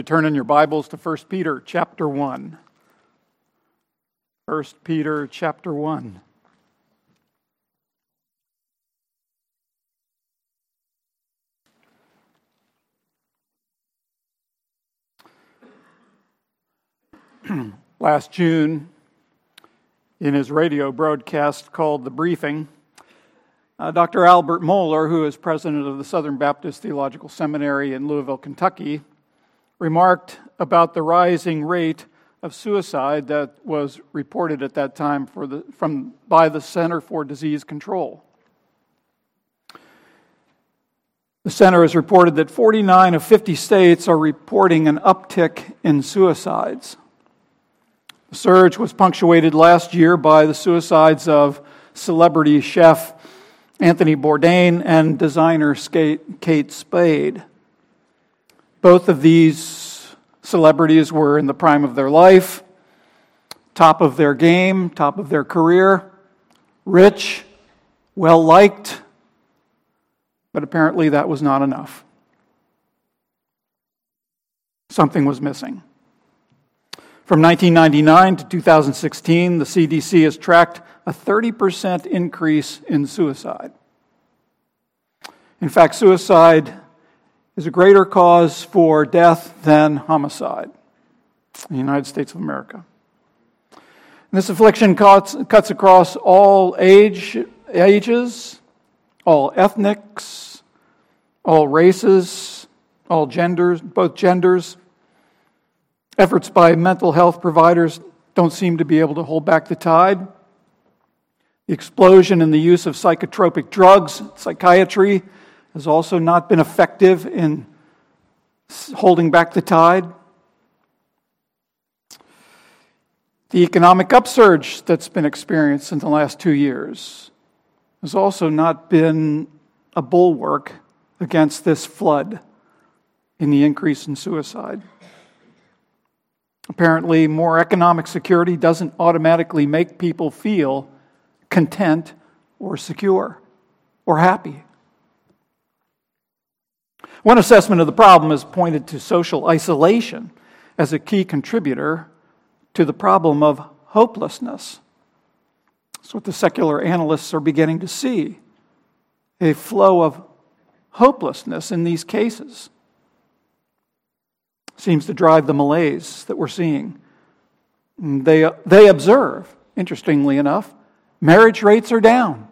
Turn in your Bibles to 1 Peter chapter 1. 1 Peter chapter 1. Last June, in his radio broadcast called The Briefing, Dr. Albert Mohler, who is president of the Southern Baptist Theological Seminary in Louisville, Kentucky, remarked about the rising rate of suicide that was reported at that time by the Center for Disease Control. The center has reported that 49 of 50 states are reporting an uptick in suicides. The surge was punctuated last year by the suicides of celebrity chef Anthony Bourdain and designer Kate Spade. Both of these celebrities were in the prime of their life, top of their game, top of their career, rich, well-liked, but apparently that was not enough. Something was missing. From 1999 to 2016, the CDC has tracked a 30% increase in suicide. In fact, suicide is a greater cause for death than homicide in the United States of America. And this affliction cuts across all ages, all ethnics, all races, all genders, both genders. Efforts by mental health providers don't seem to be able to hold back the tide. The explosion in the use of psychotropic drugs, psychiatry, has also not been effective in holding back the tide. The economic upsurge that's been experienced in the last 2 years has also not been a bulwark against this flood in the increase in suicide. Apparently, more economic security doesn't automatically make people feel content or secure or happy. One assessment of the problem has pointed to social isolation as a key contributor to the problem of hopelessness. That's what the secular analysts are beginning to see, a flow of hopelessness in these cases. Seems to drive the malaise that we're seeing. They observe, interestingly enough, marriage rates are down.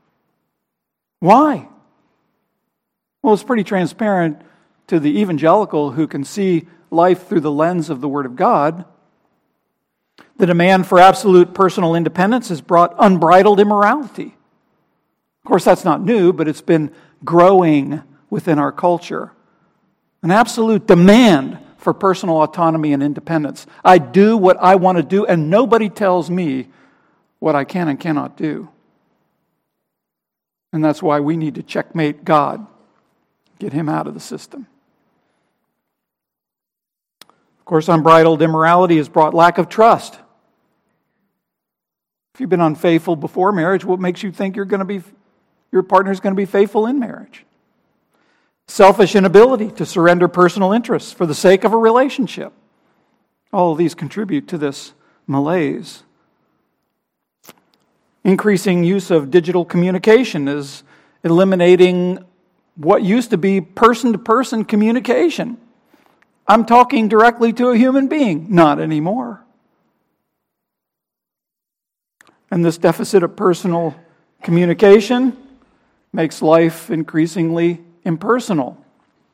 Why? Well, it's pretty transparent to the evangelical who can see life through the lens of the Word of God. The demand for absolute personal independence has brought unbridled immorality. Of course, that's not new, but it's been growing within our culture. An absolute demand for personal autonomy and independence. I do what I want to do, and nobody tells me what I can and cannot do. And that's why we need to checkmate God. Get him out of the system. Of course, unbridled immorality has brought lack of trust. If you've been unfaithful before marriage, what makes you think your partner's going to be faithful in marriage? Selfish inability to surrender personal interests for the sake of a relationship. All of these contribute to this malaise. Increasing use of digital communication is eliminating what used to be person-to-person communication. I'm talking directly to a human being. Not anymore. And this deficit of personal communication makes life increasingly impersonal.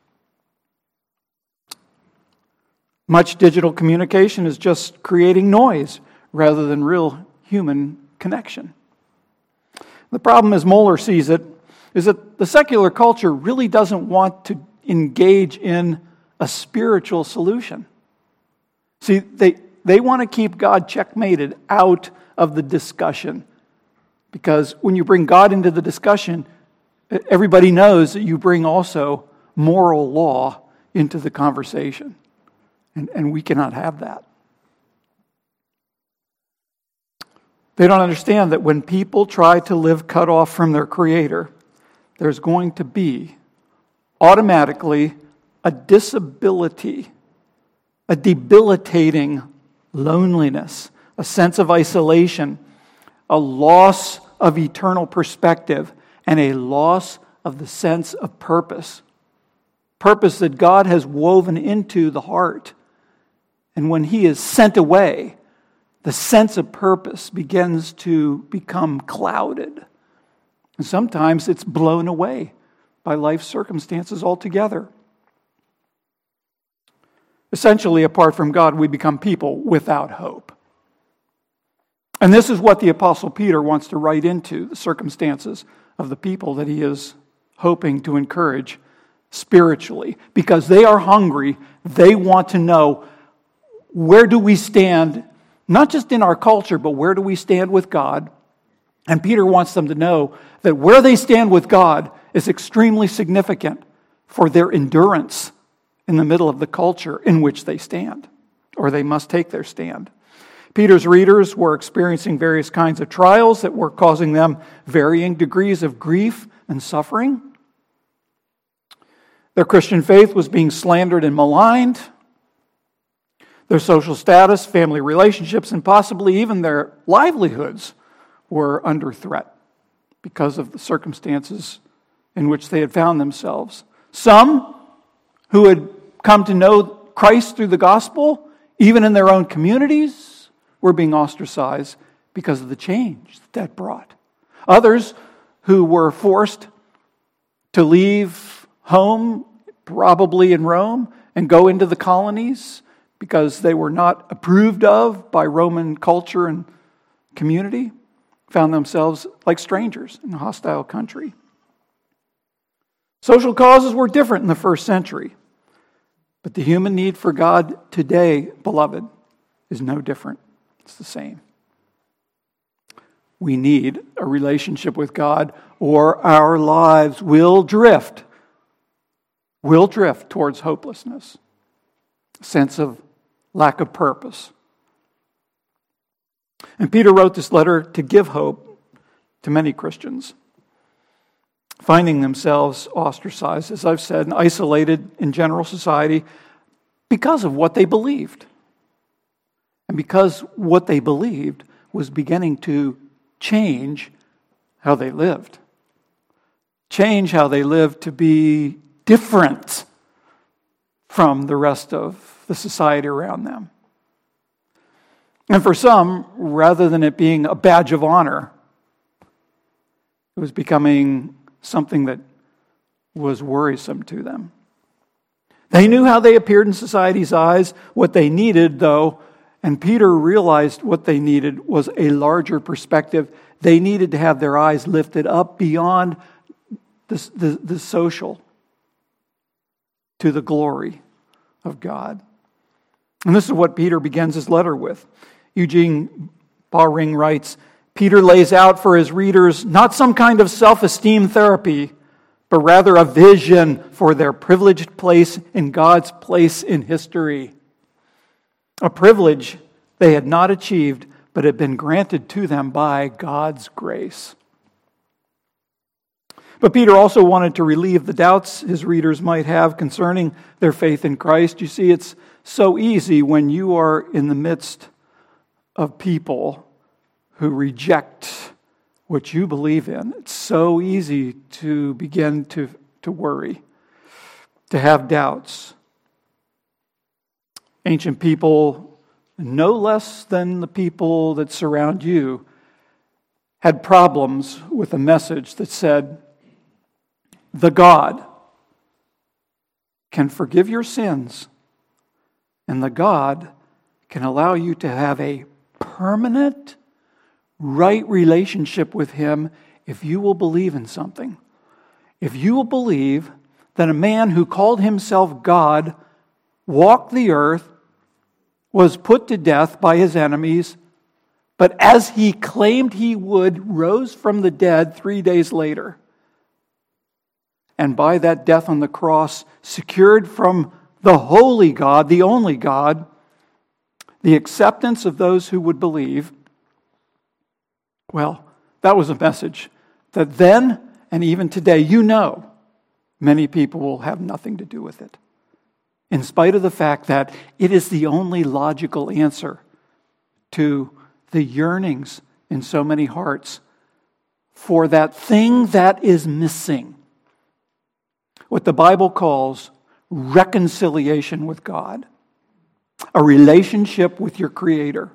Much digital communication is just creating noise rather than real human connection. The problem, as Mohler sees it, is that the secular culture really doesn't want to engage in a spiritual solution. See, they want to keep God checkmated out of the discussion. Because when you bring God into the discussion, everybody knows that you bring also moral law into the conversation. And we cannot have that. They don't understand that when people try to live cut off from their Creator, there's going to be automatically a disability a debilitating loneliness, a sense of isolation, a loss of eternal perspective, and a loss of the sense of purpose. Purpose that God has woven into the heart. And when He is sent away, the sense of purpose begins to become clouded. And sometimes it's blown away by life circumstances altogether. Essentially, apart from God, we become people without hope. And this is what the Apostle Peter wants to write into the circumstances of the people that he is hoping to encourage spiritually. Because they are hungry, they want to know, where do we stand, not just in our culture, but where do we stand with God? And Peter wants them to know that where they stand with God is extremely significant for their endurance in the middle of the culture in which they stand, or they must take their stand. Peter's readers were experiencing various kinds of trials that were causing them varying degrees of grief and suffering. Their Christian faith was being slandered and maligned. Their social status, family relationships, and possibly even their livelihoods were under threat because of the circumstances in which they had found themselves. Some who had come to know Christ through the gospel, even in their own communities, were being ostracized because of the change that brought. Others who were forced to leave home, probably in Rome, and go into the colonies because they were not approved of by Roman culture and community, found themselves like strangers in a hostile country. Social causes were different in the first century. But the human need for God today, beloved, is no different. It's the same. We need a relationship with God, or our lives will drift towards hopelessness, a sense of lack of purpose. And Peter wrote this letter to give hope to many Christians, finding themselves ostracized, as I've said, and isolated in general society because of what they believed. And because what they believed was beginning to change how they lived. Change how they lived to be different from the rest of the society around them. And for some, rather than it being a badge of honor, it was becoming something that was worrisome to them. They knew how they appeared in society's eyes. What they needed, though, and Peter realized what they needed was a larger perspective. They needed to have their eyes lifted up beyond the social to the glory of God. And this is what Peter begins his letter with. Eugene Bauring writes, Peter lays out for his readers not some kind of self-esteem therapy, but rather a vision for their privileged place in God's place in history. A privilege they had not achieved, but had been granted to them by God's grace. But Peter also wanted to relieve the doubts his readers might have concerning their faith in Christ. You see, it's so easy when you are in the midst of people who reject what you believe in. It's so easy to begin to worry, to have doubts. Ancient people, no less than the people that surround you, had problems with a message that said, the God can forgive your sins, and the God can allow you to have a permanent, right relationship with Him if you will believe in something. If you will believe that a man who called himself God walked the earth, was put to death by his enemies, but as he claimed he would, rose from the dead 3 days later. And by that death on the cross, secured from the holy God, the only God, the acceptance of those who would believe. Well, that was a message that then and even today, many people will have nothing to do with it. in spite of the fact that it is the only logical answer to the yearnings in so many hearts for that thing that is missing. What the Bible calls reconciliation with God, a relationship with your Creator.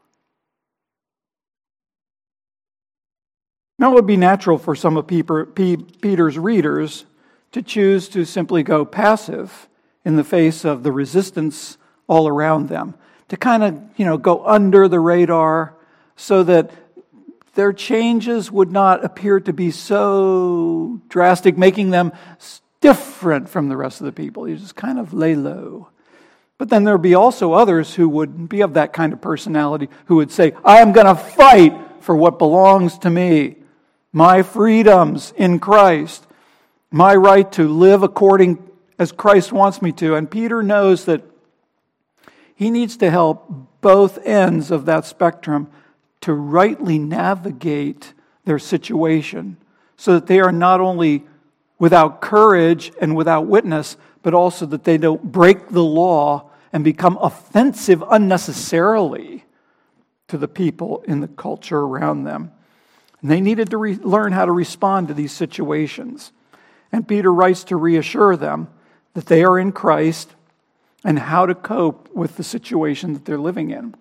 Now, it would be natural for some of Peter's readers to choose to simply go passive in the face of the resistance all around them, to kind of, go under the radar so that their changes would not appear to be so drastic, making them different from the rest of the people. You just kind of lay low. But then there would be also others who would be of that kind of personality who would say, I am going to fight for what belongs to me, my freedoms in Christ, my right to live according as Christ wants me to. And Peter knows that he needs to help both ends of that spectrum to rightly navigate their situation so that they are not only without courage and without witness, but also that they don't break the law and become offensive unnecessarily to the people in the culture around them. And they needed to learn how to respond to these situations. And Peter writes to reassure them that they are in Christ and how to cope with the situation that they're living in.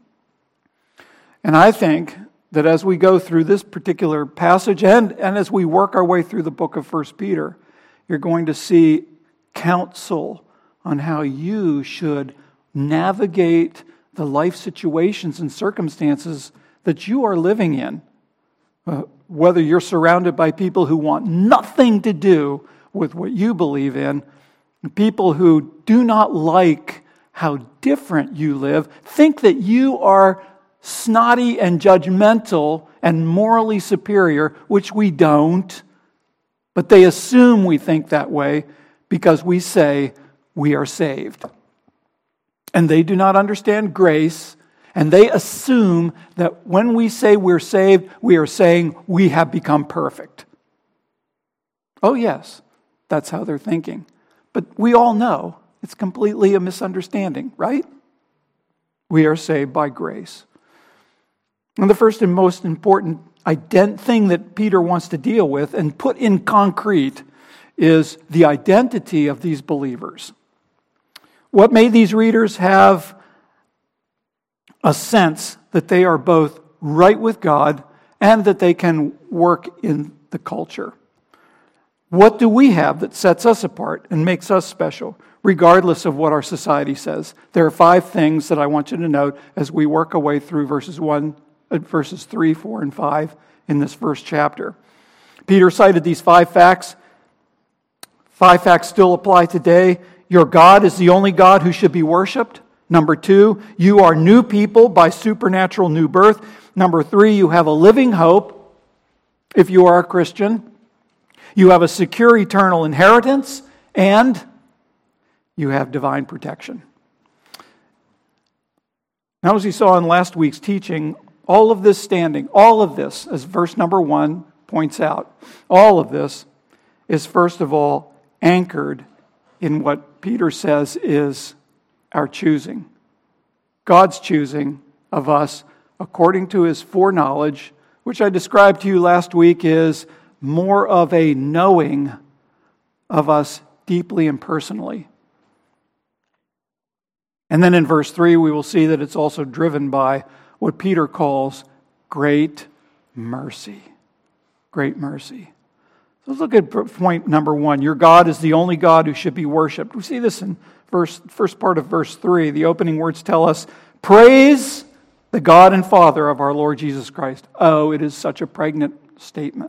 And I think that as we go through this particular passage and as we work our way through the book of 1 Peter, you're going to see counsel on how you should navigate the life situations and circumstances that you are living in. Whether you're surrounded by people who want nothing to do with what you believe in, people who do not like how different you live, think that you are snotty and judgmental and morally superior, which we don't, but they assume we think that way because we say we are saved. And they do not understand grace, and they assume that when we say we're saved, we are saying we have become perfect. Oh yes, that's how they're thinking. But we all know it's completely a misunderstanding, right? We are saved by grace. And the first and most important thing that Peter wants to deal with and put in concrete is the identity of these believers. What made these readers have a sense that they are both right with God and that they can work in the culture? What do we have that sets us apart and makes us special, regardless of what our society says? There are 5 things that I want you to note as we work our way through verses 3, 4, and 5 in this first chapter. Peter cited these 5 facts. 5 facts still apply today. Your God is the only God who should be worshipped. Number 2, you are new people by supernatural new birth. Number 3, you have a living hope if you are a Christian. You have a secure eternal inheritance, and you have divine protection. Now, as we saw in last week's teaching, all of this, as verse number 1 points out, all of this is first of all anchored in what Peter says is our choosing. God's choosing of us according to his foreknowledge, which I described to you last week is more of a knowing of us deeply and personally. And then in verse 3, we will see that it's also driven by what Peter calls great mercy. Great mercy. So let's look at point number 1. Your God is the only God who should be worshipped. We see this in first part of verse 3. The opening words tell us, praise the God and Father of our Lord Jesus Christ. Oh, it is such a pregnant statement.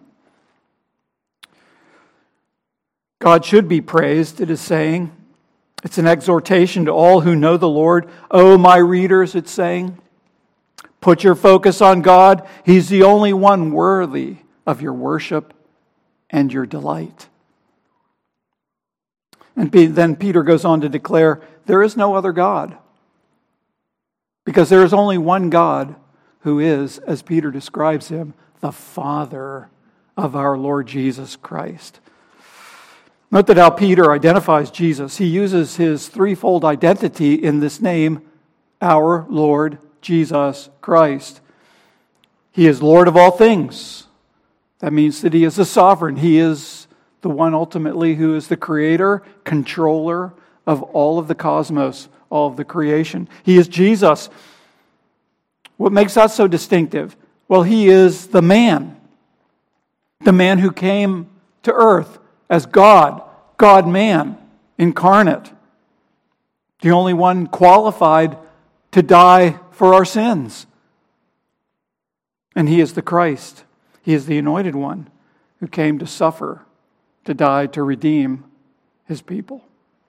God should be praised, it is saying. It's an exhortation to all who know the Lord. Oh, my readers, it's saying. Put your focus on God. He's the only one worthy of your worship and your delight. And then Peter goes on to declare, there is no other God. Because there is only one God who is, as Peter describes him, the Father of our Lord Jesus Christ. Note that how Peter identifies Jesus. He uses his threefold identity in this name, our Lord Jesus Christ. He is Lord of all things. That means that he is the sovereign. He is the one ultimately who is the creator, controller of all of the cosmos, all of the creation. He is Jesus. What makes that so distinctive? Well, he is the man who came to earth as God, God-man, incarnate. The only one qualified to die for our sins. And he is the Christ. He is the anointed one who came to suffer, to die, to redeem his people.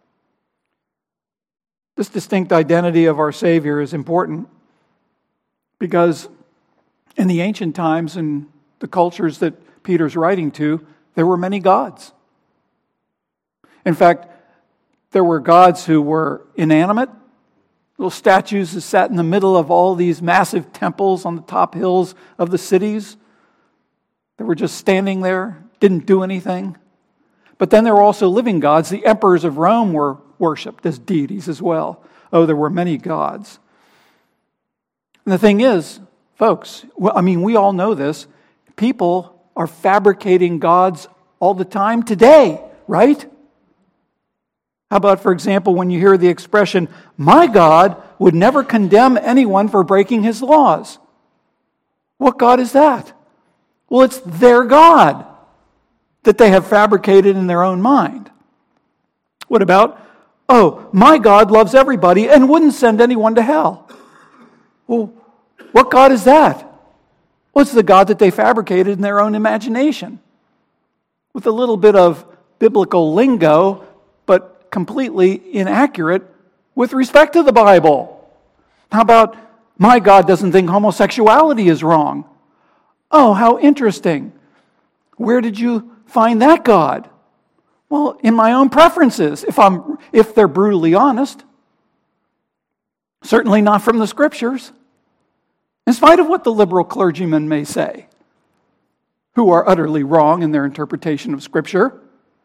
This distinct identity of our Savior is important because in the ancient times and the cultures that Peter's writing to, there were many gods. In fact, there were gods who were inanimate, little statues that sat in the middle of all these massive temples on the top hills of the cities. They were just standing there, didn't do anything. But then there were also living gods. The emperors of Rome were worshipped as deities as well. Oh, there were many gods. And the thing is, folks, we all know this. People are fabricating gods all the time today, right? How about, for example, when you hear the expression, my God would never condemn anyone for breaking his laws. What God is that? Well, it's their God that they have fabricated in their own mind. What about, oh, my God loves everybody and wouldn't send anyone to hell. Well, what God is that? Well, it's the God that they fabricated in their own imagination. With a little bit of biblical lingo, but completely inaccurate with respect to the Bible. How about, my God doesn't think homosexuality is wrong? Oh, how interesting. Where did you find that God? Well, in my own preferences, if they're brutally honest. Certainly not from the Scriptures. In spite of what the liberal clergymen may say, who are utterly wrong in their interpretation of Scripture.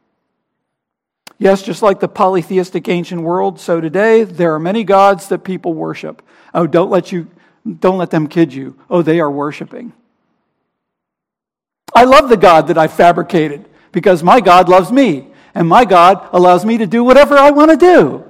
Yes, just like the polytheistic ancient world, so today there are many gods that people worship. Oh, don't let them kid you. Oh, they are worshiping. I love the God that I fabricated because my God loves me, and my God allows me to do whatever I want to do.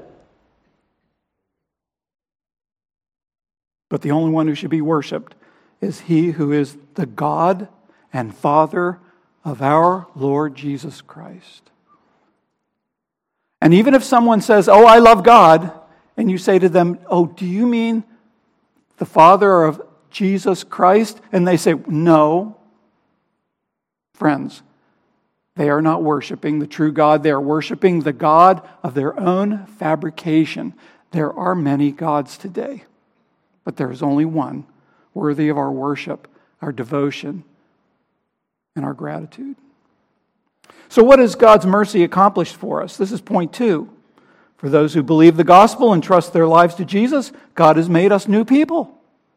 But the only one who should be worshiped is he who is the God and Father of our Lord Jesus Christ. And even if someone says, oh, I love God, and you say to them, oh, do you mean the Father of Jesus Christ? And they say, no. Friends, they are not worshiping the true God. They are worshiping the God of their own fabrication. There are many gods today, but there is only one worthy of our worship, our devotion, and our gratitude. So what has God's mercy accomplished for us? This is point 2. For those who believe the gospel and trust their lives to Jesus, God has made us new people.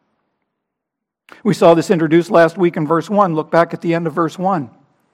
We saw this introduced last week in verse 1. Look back at the end of verse 1.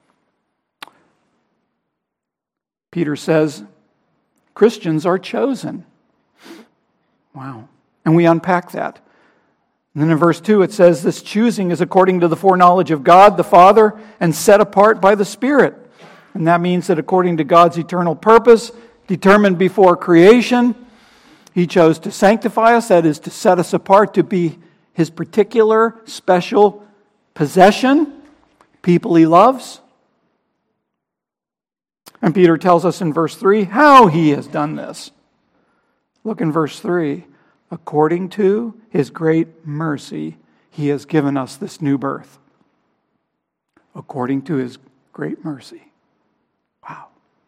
Peter says, Christians are chosen. Wow. And we unpack that. And then in verse 2 it says, this choosing is according to the foreknowledge of God the Father and set apart by the Spirit. And that means that according to God's eternal purpose, determined before creation, He chose to sanctify us, that is, to set us apart to be His particular, special possession, people He loves. And Peter tells us in verse 3 how He has done this. Look in verse 3. According to His great mercy, He has given us this new birth. According to His great mercy. Wow.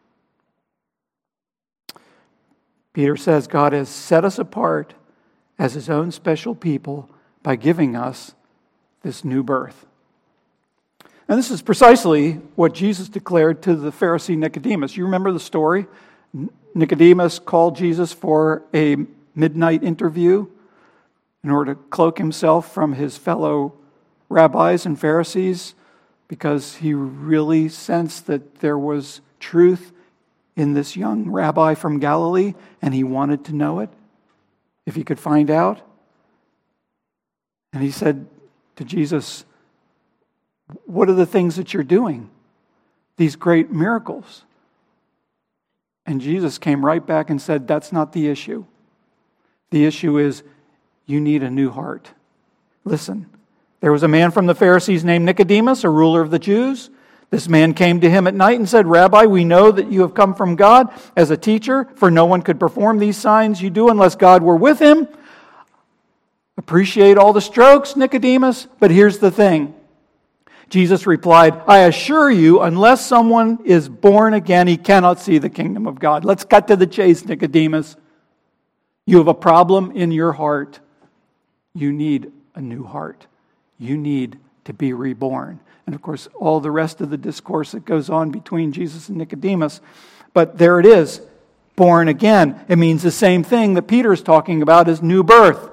Peter says God has set us apart as His own special people by giving us this new birth. And this is precisely what Jesus declared to the Pharisee Nicodemus. You remember the story? Nicodemus called Jesus for a midnight interview in order to cloak himself from his fellow rabbis and Pharisees because he really sensed that there was truth in this young rabbi from Galilee, and he wanted to know it, if he could find out. And he said to Jesus, "What are the things that you're doing? These great miracles." And Jesus came right back and said, "That's not the issue. The issue is you need a new heart." Listen, there was a man from the Pharisees named Nicodemus, a ruler of the Jews. This man came to him at night and said, "Rabbi, we know that you have come from God as a teacher, for no one could perform these signs you do unless God were with him." Appreciate all the strokes, Nicodemus, but here's the thing. Jesus replied, "I assure you, unless someone is born again, he cannot see the kingdom of God." Let's cut to the chase, Nicodemus. You have a problem in your heart. You need a new heart. You need to be reborn. And of course, all the rest of the discourse that goes on between Jesus and Nicodemus. But there it is, born again. It means the same thing that Peter's talking about as new birth.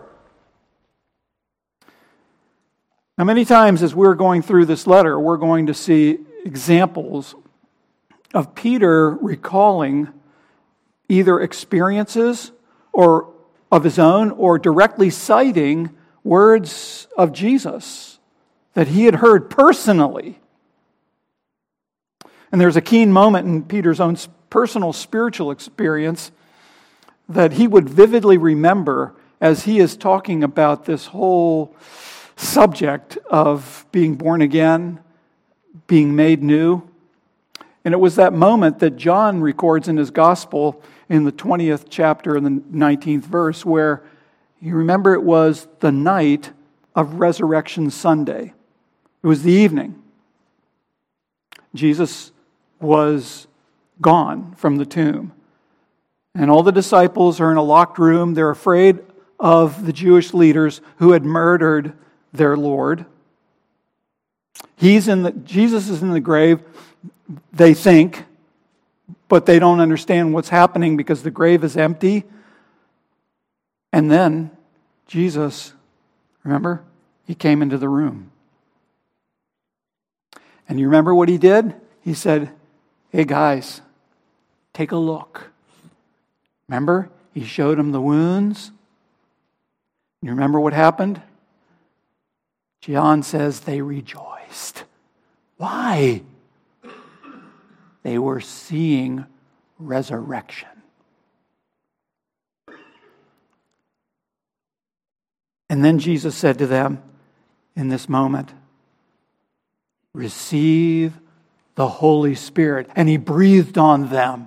Now, many times as we're going through this letter, we're going to see examples of Peter recalling either experiences or of his own, or directly citing words of Jesus that he had heard personally. And there's a keen moment in Peter's own personal spiritual experience that he would vividly remember as he is talking about this whole subject of being born again, being made new. And it was that moment that John records in his gospel in the 20th chapter and the 19th verse, where you remember it was the night of Resurrection Sunday. It was the evening. Jesus was gone from the tomb. And all the disciples are in a locked room. They're afraid of the Jewish leaders who had murdered their Lord. Jesus is in the grave, they think, but they don't understand what's happening because the grave is empty. And then Jesus, remember, he came into the room. And you remember what he did? He said, "Hey guys, take a look." Remember? He showed them the wounds. You remember what happened? John says they rejoiced. Why? They were seeing resurrection. And then Jesus said to them in this moment, "Receive the Holy Spirit." And he breathed on them.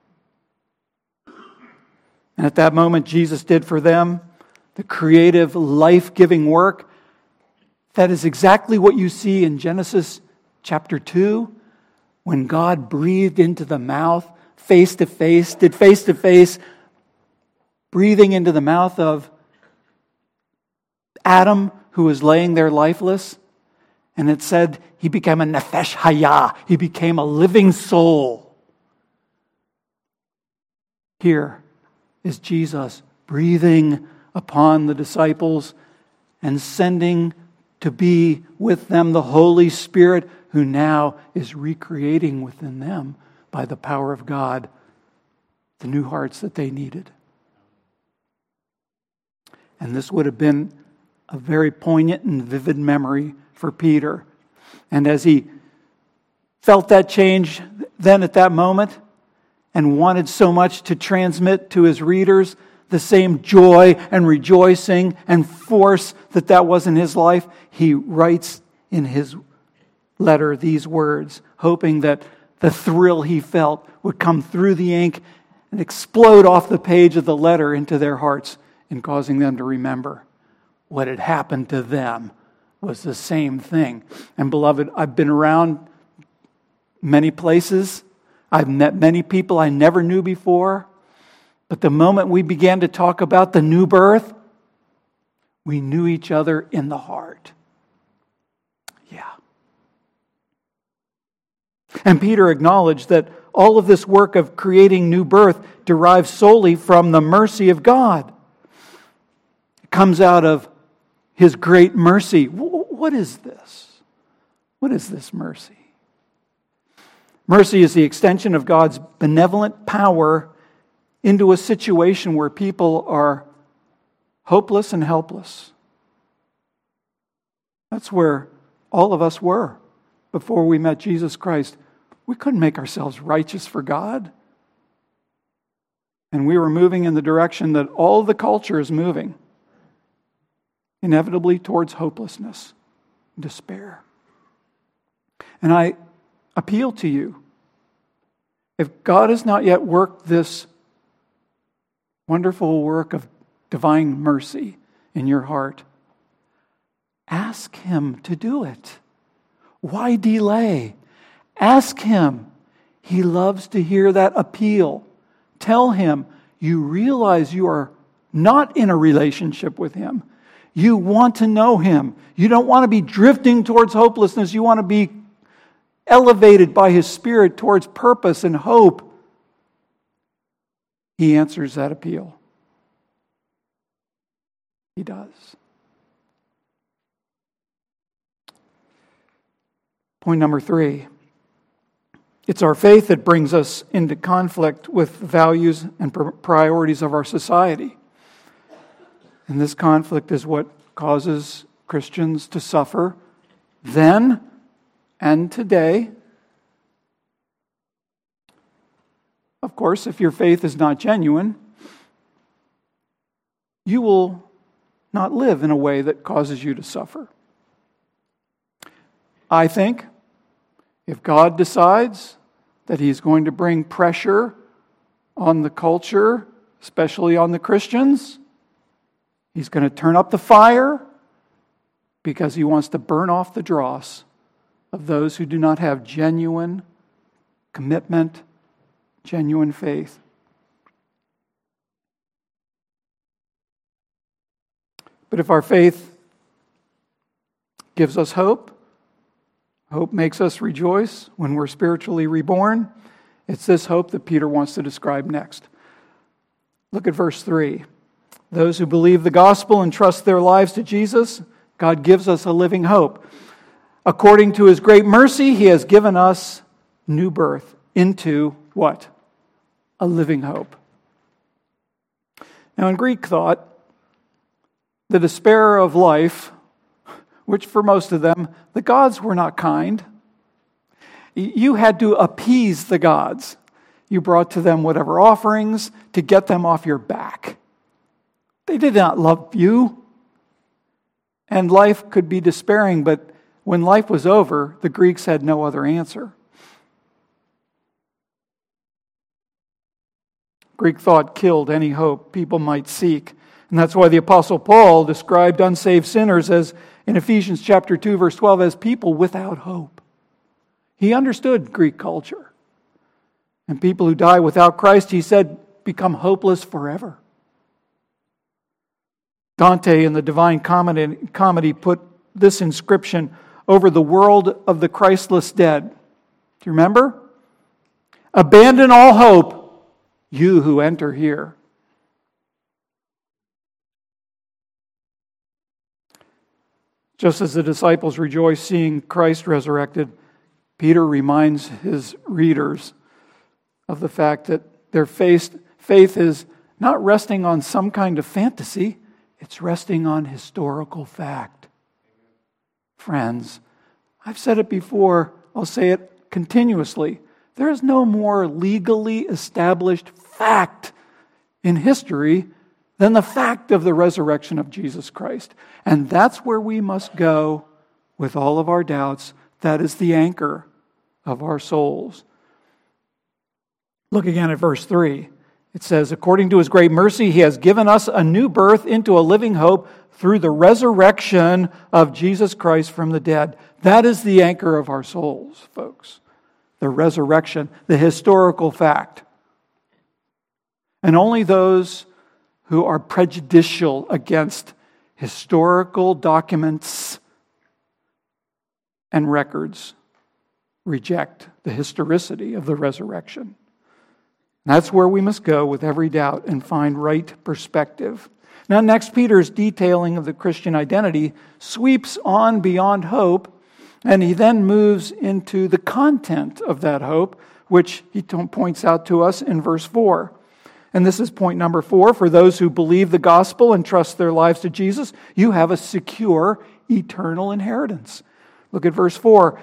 And at that moment, Jesus did for them the creative, life-giving work. That is exactly what you see in Genesis chapter 2, when God breathed into the mouth, face-to-face, did face-to-face, breathing into the mouth of Adam, who was laying there lifeless. And it said he became a nefesh hayah. He became a living soul. Here is Jesus breathing upon the disciples and sending to be with them the Holy Spirit, who now is recreating within them by the power of God the new hearts that they needed. And this would have been a very poignant and vivid memory for Peter. And as he felt that change then at that moment and wanted so much to transmit to his readers the same joy and rejoicing and force that was in his life, he writes in his letter these words, hoping that the thrill he felt would come through the ink and explode off the page of the letter into their hearts, and causing them to remember what had happened to them was the same thing. And beloved, I've been around many places. I've met many people I never knew before. But the moment we began to talk about the new birth, we knew each other in the heart. Yeah. And Peter acknowledged that all of this work of creating new birth derives solely from the mercy of God. It comes out of His great mercy. What is this? What is this mercy? Mercy is the extension of God's benevolent power into a situation where people are hopeless and helpless. That's where all of us were before we met Jesus Christ. We couldn't make ourselves righteous for God. And we were moving in the direction that all the culture is moving, inevitably towards hopelessness, despair. And I appeal to you, if God has not yet worked this wonderful work of divine mercy in your heart, ask Him to do it. Why delay? Ask Him. He loves to hear that appeal. Tell Him you realize you are not in a relationship with Him. You want to know Him. You don't want to be drifting towards hopelessness. You want to be elevated by His Spirit towards purpose and hope. He answers that appeal. He does. Point number 3. It's our faith that brings us into conflict with the values and priorities of our society. And this conflict is what causes Christians to suffer then and today. Of course, if your faith is not genuine, you will not live in a way that causes you to suffer. I think if God decides that He's going to bring pressure on the culture, especially on the Christians, He's going to turn up the fire because He wants to burn off the dross of those who do not have genuine commitment, genuine faith. But if our faith gives us hope, hope makes us rejoice when we're spiritually reborn, it's this hope that Peter wants to describe next. Look at verse 3. Those who believe the gospel and trust their lives to Jesus, God gives us a living hope. According to His great mercy, He has given us new birth into what? A living hope. Now in Greek thought, the despair of life, which for most of them, the gods were not kind. You had to appease the gods. You brought to them whatever offerings to get them off your back. They did not love you. And life could be despairing, but when life was over, the Greeks had no other answer. Greek thought killed any hope people might seek. And that's why the Apostle Paul described unsaved sinners as, in Ephesians chapter 2, verse 12, as people without hope. He understood Greek culture. And people who die without Christ, he said, become hopeless forever. Dante in the Divine Comedy put this inscription over the world of the Christless dead. Do you remember? Abandon all hope, you who enter here. Just as the disciples rejoice seeing Christ resurrected, Peter reminds his readers of the fact that their faith is not resting on some kind of fantasy, it's resting on historical fact. Friends, I've said it before, I'll say it continuously. There is no more legally established fact in history than the fact of the resurrection of Jesus Christ. And that's where we must go with all of our doubts. That is the anchor of our souls. Look again at verse 3. It says, according to His great mercy, He has given us a new birth into a living hope through the resurrection of Jesus Christ from the dead. That is the anchor of our souls, folks. The resurrection, the historical fact. And only those who are prejudicial against historical documents and records reject the historicity of the resurrection. That's where we must go with every doubt and find right perspective. Now, next, Peter's detailing of the Christian identity sweeps on beyond hope And he then moves into the content of that hope, which he points out to us in verse 4. And this is point number 4. For those who believe the gospel and trust their lives to Jesus, you have a secure eternal inheritance. Look at verse 4.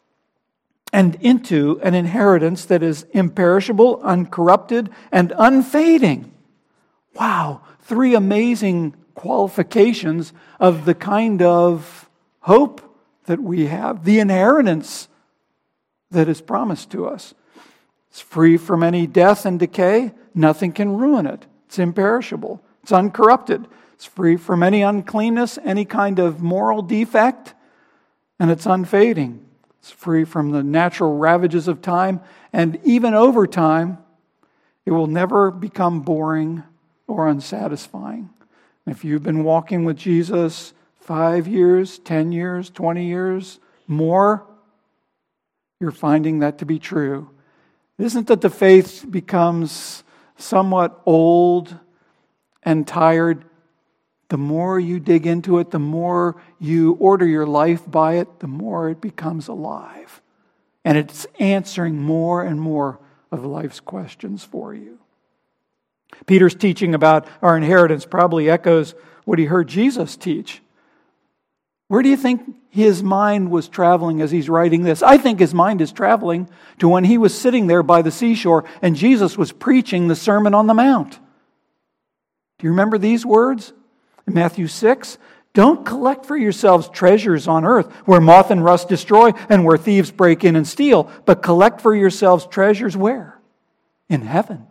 And into an inheritance that is imperishable, uncorrupted, and unfading. Wow, 3 amazing qualifications of the kind of hope that we have, the inheritance that is promised to us. It's free from any death and decay. Nothing can ruin it. It's imperishable. It's uncorrupted. It's free from any uncleanness, any kind of moral defect, and it's unfading. It's free from the natural ravages of time, and even over time, it will never become boring or unsatisfying. If you've been walking with Jesus 5 years, 10 years, 20 years, more, you're finding that to be true. It isn't that the faith becomes somewhat old and tired. The more you dig into it, the more you order your life by it, the more it becomes alive. And it's answering more and more of life's questions for you. Peter's teaching about our inheritance probably echoes what he heard Jesus teach. Where do you think his mind was traveling as he's writing this? I think his mind is traveling to when he was sitting there by the seashore and Jesus was preaching the Sermon on the Mount. Do you remember these words? In Matthew 6, don't collect for yourselves treasures on earth where moth and rust destroy and where thieves break in and steal, but collect for yourselves treasures where? In heaven.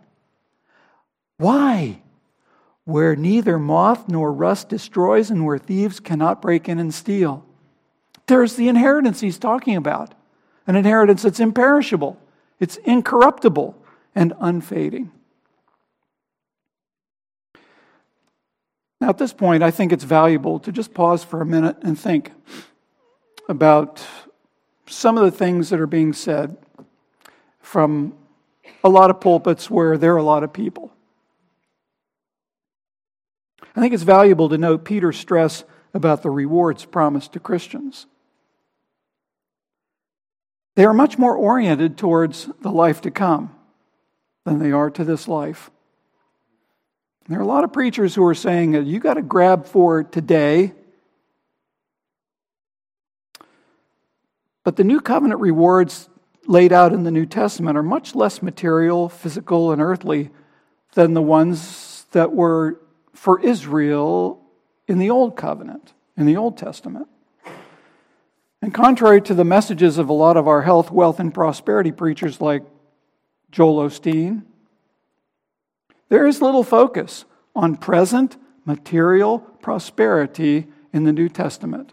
Why? Where neither moth nor rust destroys and where thieves cannot break in and steal. There's the inheritance he's talking about. An inheritance that's imperishable, it's incorruptible, and unfading. Now, at this point, I think it's valuable to just pause for a minute and think about some of the things that are being said from a lot of pulpits where there are a lot of people. I think it's valuable to note Peter's stress about the rewards promised to Christians. They are much more oriented towards the life to come than they are to this life. There are a lot of preachers who are saying that you got to grab for today. But the new covenant rewards laid out in the New Testament are much less material, physical, and earthly than the ones that were for Israel in the Old Covenant, in the Old Testament. And contrary to the messages of a lot of our health, wealth, and prosperity preachers like Joel Osteen, there is little focus on present material prosperity in the New Testament.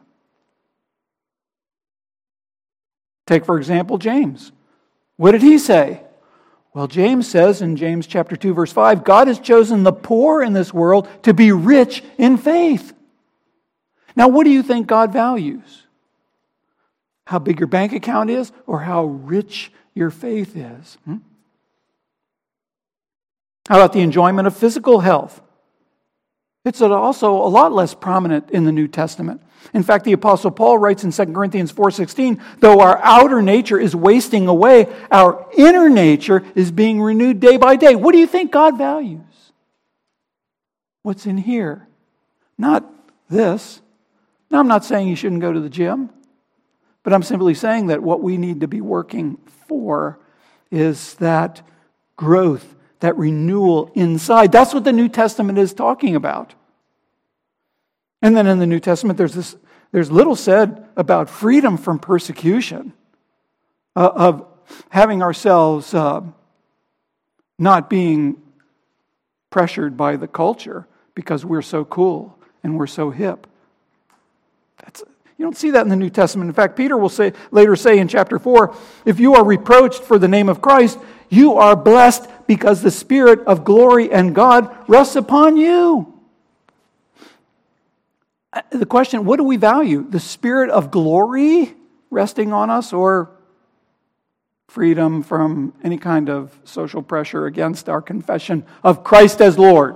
Take, for example, James. What did he say? Well, James says in James chapter 2, verse 5, God has chosen the poor in this world to be rich in faith. Now, what do you think God values? How big your bank account is or how rich your faith is? How about the enjoyment of physical health? It's also a lot less prominent in the New Testament. In fact, the Apostle Paul writes in 2 Corinthians 4:16, though our outer nature is wasting away, our inner nature is being renewed day by day. What do you think God values? What's in here? Not this. Now, I'm not saying you shouldn't go to the gym, but I'm simply saying that what we need to be working for is that growth, that renewal inside. That's what the New Testament is talking about. And then in the New Testament, there's little said about freedom from persecution, of having ourselves not being pressured by the culture because we're so cool and we're so hip. You don't see that in the New Testament. In fact, Peter will later say in chapter 4, if you are reproached for the name of Christ, you are blessed because the Spirit of glory and God rests upon you. The question, what do we value? The Spirit of glory resting on us or freedom from any kind of social pressure against our confession of Christ as Lord?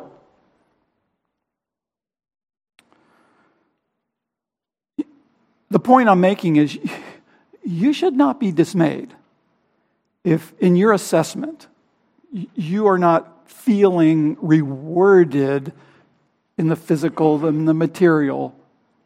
The point I'm making is you should not be dismayed if in your assessment you are not feeling rewarded in the physical and the material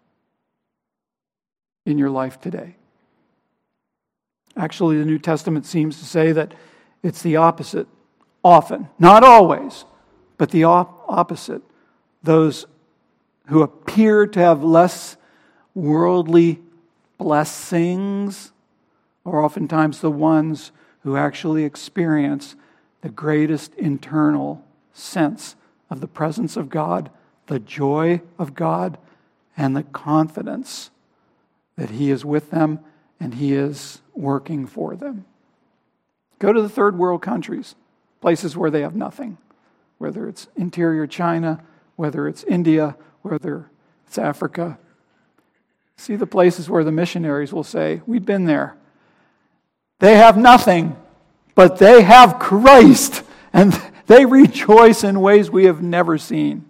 in your life today. Actually, the New Testament seems to say that it's the opposite often. Not always, but the opposite. Those who appear to have less worldly blessings are oftentimes the ones who actually experience the greatest internal sense of the presence of God, the joy of God, and the confidence that He is with them and He is working for them. Go to the third world countries, places where they have nothing, whether it's interior China, whether it's India, whether it's Africa. See the places where the missionaries will say, we've been there. They have nothing, but they have Christ, and they rejoice in ways we have never seen.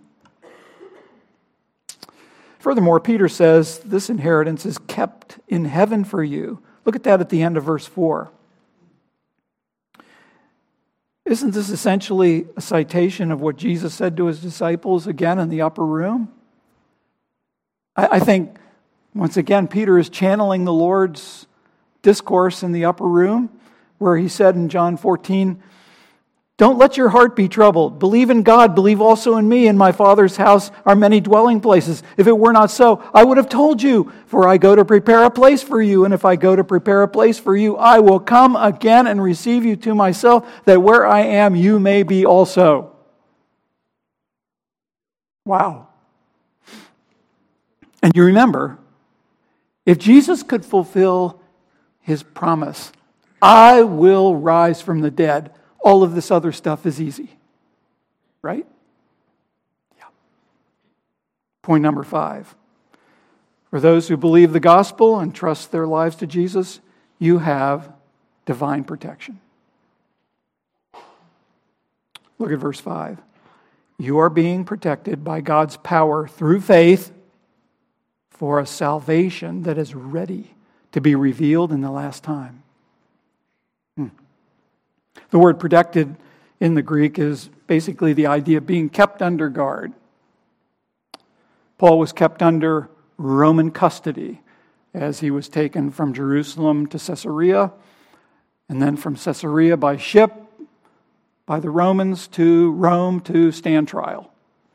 Furthermore, Peter says this inheritance is kept in heaven for you. Look at that at the end of verse 4. Isn't this essentially a citation of what Jesus said to His disciples again in the upper room? I think, once again, Peter is channeling the Lord's discourse in the upper room, where He said in John 14, don't let your heart be troubled. Believe in God, believe also in me. In my Father's house are many dwelling places. If it were not so, I would have told you, for I go to prepare a place for you. And if I go to prepare a place for you, I will come again and receive you to myself, that where I am, you may be also. Wow. And you remember, if Jesus could fulfill His promise, I will rise from the dead, all of this other stuff is easy. Right? Yeah. Point number 5. For those who believe the gospel and trust their lives to Jesus, you have divine protection. Look at verse 5. You are being protected by God's power through faith for a salvation that is ready to be revealed in the last time. The word protected in the Greek is basically the idea of being kept under guard. Paul was kept under Roman custody as he was taken from Jerusalem to Caesarea, and then from Caesarea by ship by the Romans to Rome to stand trial.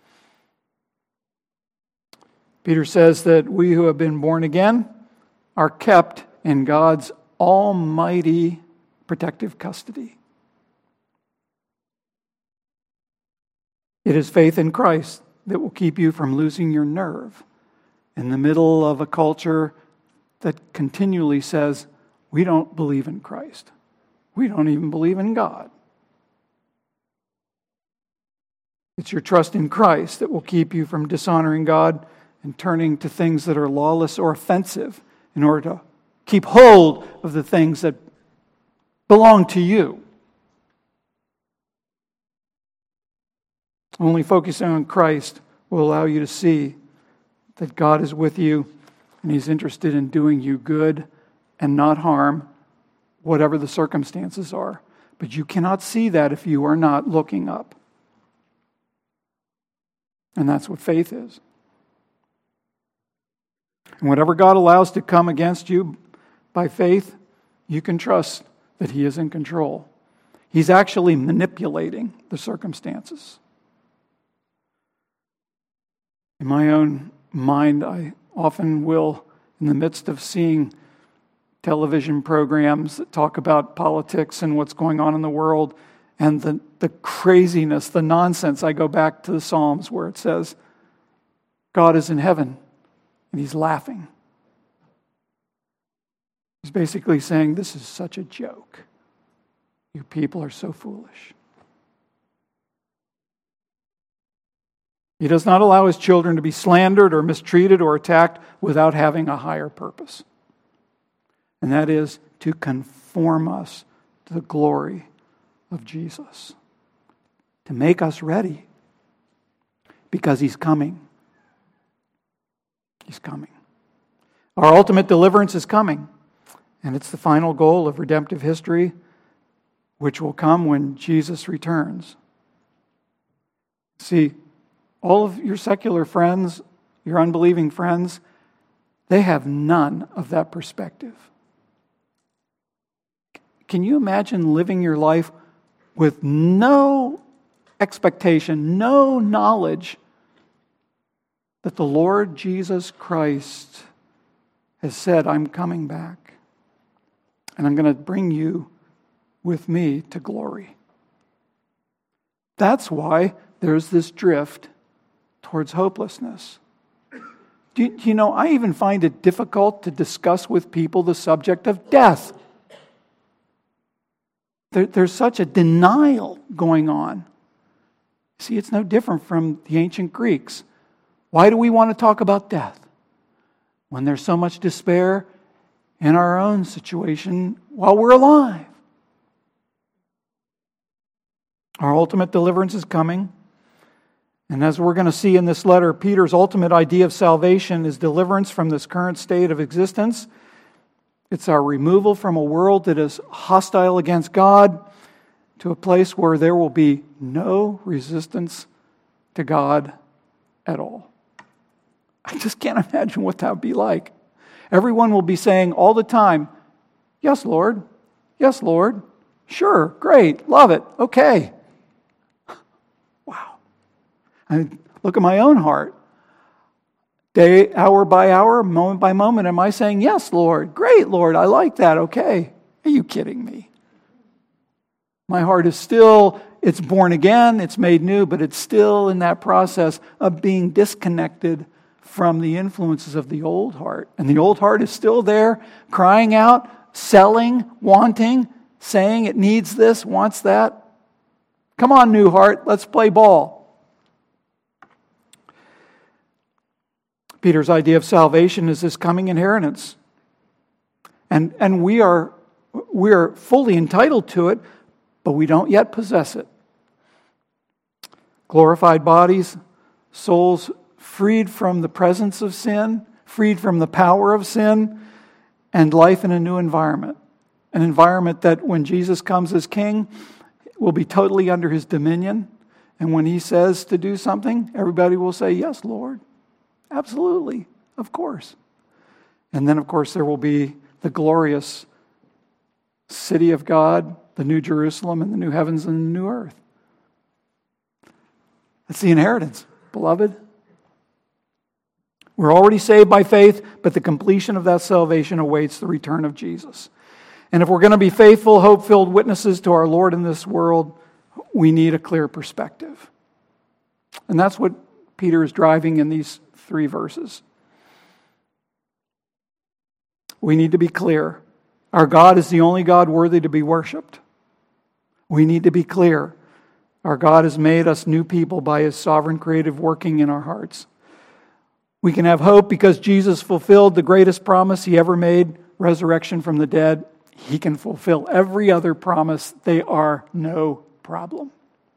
Peter says that we who have been born again are kept in God's almighty protective custody. It is faith in Christ that will keep you from losing your nerve in the middle of a culture that continually says, we don't believe in Christ. We don't even believe in God. It's your trust in Christ that will keep you from dishonoring God and turning to things that are lawless or offensive in order to keep hold of the things that belong to you. Only focusing on Christ will allow you to see that God is with you and He's interested in doing you good and not harm, whatever the circumstances are. But you cannot see that if you are not looking up. And that's what faith is. And whatever God allows to come against you by faith, you can trust that He is in control. He's actually manipulating the circumstances. In my own mind, I often will, in the midst of seeing television programs that talk about politics and what's going on in the world and the craziness, the nonsense, I go back to the Psalms where it says, God is in heaven and He's laughing. He's basically saying, this is such a joke. You people are so foolish. He does not allow His children to be slandered or mistreated or attacked without having a higher purpose. And that is to conform us to the glory of Jesus. To make us ready. Because He's coming. He's coming. Our ultimate deliverance is coming. And it's the final goal of redemptive history, which will come when Jesus returns. See, all of your secular friends, your unbelieving friends, they have none of that perspective. Can you imagine living your life with no expectation, no knowledge that the Lord Jesus Christ has said, I'm coming back, and I'm going to bring you with me to glory? That's why there's this drift towards hopelessness. Do you know, I even find it difficult to discuss with people the subject of death. There's such a denial going on. See, it's no different from the ancient Greeks. Why do we want to talk about death when there's so much despair in our own situation while we're alive? Our ultimate deliverance is coming. And as we're going to see in this letter, Peter's ultimate idea of salvation is deliverance from this current state of existence. It's our removal from a world that is hostile against God to a place where there will be no resistance to God at all. I just can't imagine what that would be like. Everyone will be saying all the time, yes, Lord. Yes, Lord. Sure, great, love it, okay. Wow. I look at my own heart. Day, hour by hour, moment by moment, am I saying, yes, Lord, great, Lord, I like that, okay. Are you kidding me? My heart is still, it's born again, it's made new, but it's still in that process of being disconnected from the influences of the old heart. And the old heart is still there, crying out, selling, wanting, saying it needs this, wants that. Come on, new heart, let's play ball. Peter's idea of salvation is this coming inheritance. And we are fully entitled to it, but we don't yet possess it. Glorified bodies, souls freed from the presence of sin, freed from the power of sin, and life in a new environment. An environment that when Jesus comes as king will be totally under his dominion. And when he says to do something, everybody will say, yes, Lord. Absolutely, of course. And then, of course, there will be the glorious city of God, the New Jerusalem and the new heavens and the new earth. That's the inheritance, beloved. We're already saved by faith, but the completion of that salvation awaits the return of Jesus. And if we're going to be faithful, hope-filled witnesses to our Lord in this world, we need a clear perspective. And that's what Peter is driving in these 3 verses. We need to be clear. Our God is the only God worthy to be worshiped. We need to be clear. Our God has made us new people by his sovereign creative working in our hearts. We can have hope because Jesus fulfilled the greatest promise he ever made, resurrection from the dead. He can fulfill every other promise. They are no problem.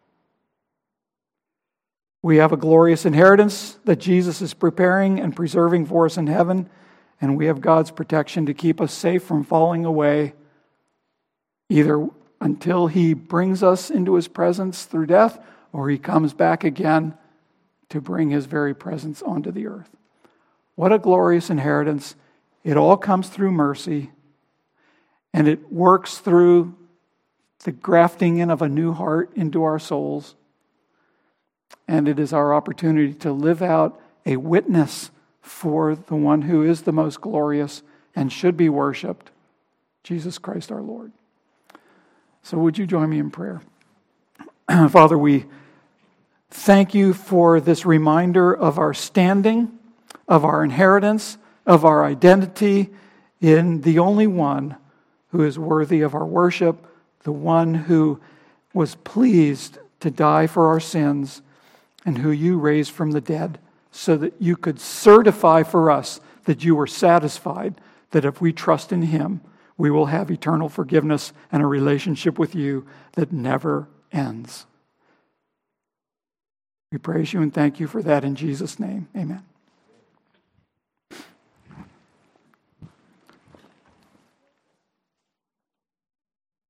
We have a glorious inheritance that Jesus is preparing and preserving for us in heaven, and we have God's protection to keep us safe from falling away, either until he brings us into his presence through death, or he comes back again to bring his very presence onto the earth. What a glorious inheritance. It all comes through mercy, and it works through the grafting in of a new heart into our souls. And it is our opportunity to live out a witness for the one who is the most glorious and should be worshiped, Jesus Christ our Lord. So would you join me in prayer? Father, we thank you for this reminder of our standing, of our inheritance, of our identity in the only one who is worthy of our worship, the one who was pleased to die for our sins and who you raised from the dead so that you could certify for us that you were satisfied that if we trust in him, we will have eternal forgiveness and a relationship with you that never ends. We praise you and thank you for that in Jesus' name. Amen.